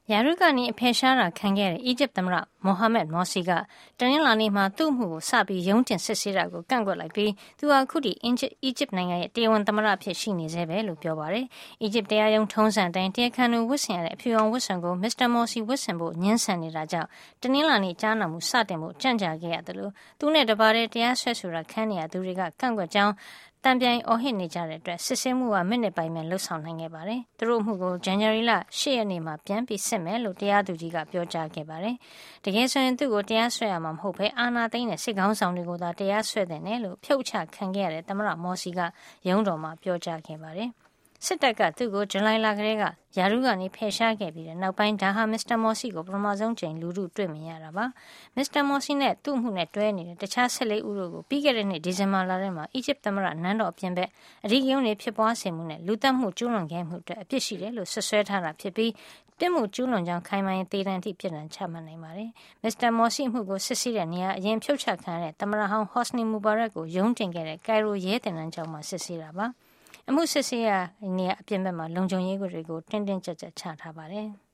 ရာထူးကနေအဖယ်ရှားတာခံခဲ့ရတဲ့အီဂျစ်သမ္မတမိုဟာမက်မော်စီကတနင်္လာနေ့မှာသူ့အမှုကိုစပြီးရုံးတင်စစ်ဆေးတာကိုကန့်ကွက်လိုက်ပြီးသူဟာအခုထိအီဂျစ်နိုင်ငံရဲ့တရားဝင်သမ္မတအဖြစ်ရှိနေဆဲပဲလို့ပြောပါတယ်။အီဂျစ်တရားရုံးထုံးစံတိုင်းတရားခံတွေဝတ်ဆင်ရတဲ့အဖြူရောင်ဝတ်စုံကိုမစ္စတာမော်စီဝတ်ဆင်ဖို့ညှင်းဆန်နေတာကြောင့်တနင်္လာနေ့ကြားနာမှုစတင်ဖို့ကြန့်ကြာခဲ့ရတယ်လို့သူနဲ့တပါးတည်းတရားစွဲဆိုတာခံနေရသူတွေကကန့်ကွက်ကြောင်းတံပြိုင်အော်ဟစ်နေကြတဲ့အတွက်စစ်ဆေးမှုကမိနစ်ပိုင်းပဲလှုပ်ဆောင်နိုင်ခဲ့ပါတယ်။သူတို့အမှုကိုဇန်နဝါရီလ8ရက်နေ့မှာပြန်ပြီးစစ်မယ်လို့တရားသူကြီးကပြောကြားခဲ့ပါတယ်။တကယ်ဆိုရင်သူ့ကိုတရားစွဲရမှာမဟုတ်ဘဲအာဏာသိမ်းတဲ့စစ်ကောင်ဆောင်တွေကိုသာတရားစွဲတယ်လို့ဖြုတ်ချခံခဲ့ရတဲ့သမ္မတမော်စီကရုံးတော်မှာပြောကြားခဲ့ပါတယ်။စစ်တပ်ကသူ့ကိုဇူလိုင်လကတည်းကရာထူးကနေဖယ်ရှားခဲ့ပြီးတဲ့နောက်ပိုင်းဒါဟာမစ္စတာမော်စီကိုပထမဆုံးချိန်လူထုတွေ့မြင်ရတာပါ။မစ္စတာမော်စီနဲ့သူ့မှုနဲ့တွဲနေတဲ့တခြား14ဦးတို့ကိုပြီးခဲ့တဲ့နှစ်ဒီဇင်ဘာလထဲမှာအီဂျစ်သမ္မတနန်းတော်အပြင်ဘက်အဓိကရုဏ်းတွေဖြစ်ပွားစေမှုနဲ့လူသတ်မှုကျူးလွန်ခဲ့မှုအတွက်အပြစ်ရှိတယ်လို့ဆွဆွဲထားတာဖြစ်ပြီးပြစ်မှုကျူးလွန်ကြောင်းခိုင်မာရင်သေဒဏ်အထိပြစ်ဒဏ်ချမှတ်နိုင်ပါတယ်။မစ္စတာမော်စီအမှုကိုစစ်ဆေးတဲ့နေရာအရင်ဖြုတ်ချခံရတဲ့သမ္မတဟောင်းဟော့စနီမူဘာရက်ကိုရုံးတင်ခဲ့တဲ့ကိုင်ရိုရဲတင်နန်းကျောင်းမှာစစ်ဆေးတာပါ။အမှုစစ်ဆေးရနေအပြင်ဘက်မှာလုံခြုံရေးတွေကိုတင်းတင်းကြပ်ကြပ်ချထားပါတယ်။